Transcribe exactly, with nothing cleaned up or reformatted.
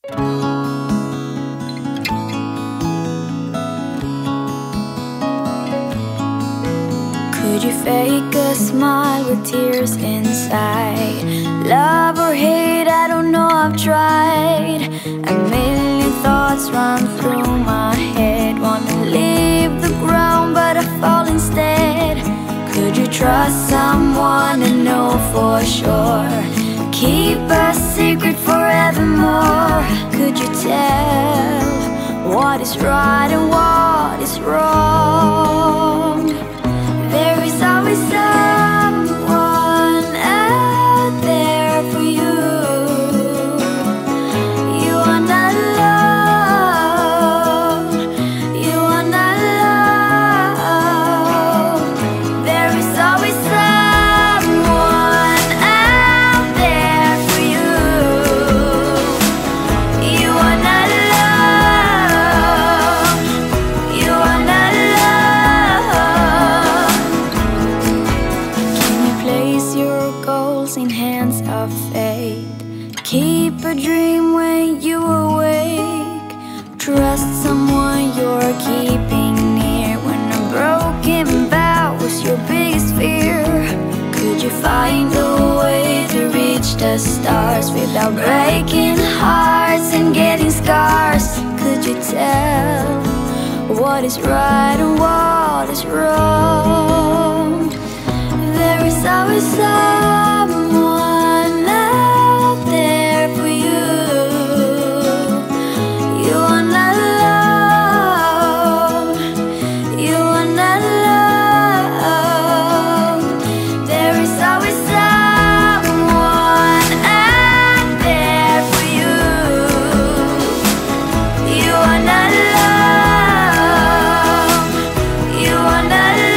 Could you fake a smile with tears inside? Love or hate, I don't know, I've tried. A million thoughts run through my head. Wanna leave the ground, but I fall instead. Could you trust someone and know for sure? Keep a secret forevermore. Could you tell what is right and what is wrong? There is always someone out there for you. You are not alone. You are not alone. There is always someone out there for you. You are not alone. You are not alone. Can you place your goals in hands of fate? Keep a dream when you awake. Trust someone you're keeping near. When a broken vow was your biggest fear, could you find a way to reach the stars without breaking hearts and getting scars? Could you tell what is right and what is wrong? There is always someone out there for you. You are not alone. You are not alone. There is always someone out there for you. You are not alone. You are not alone.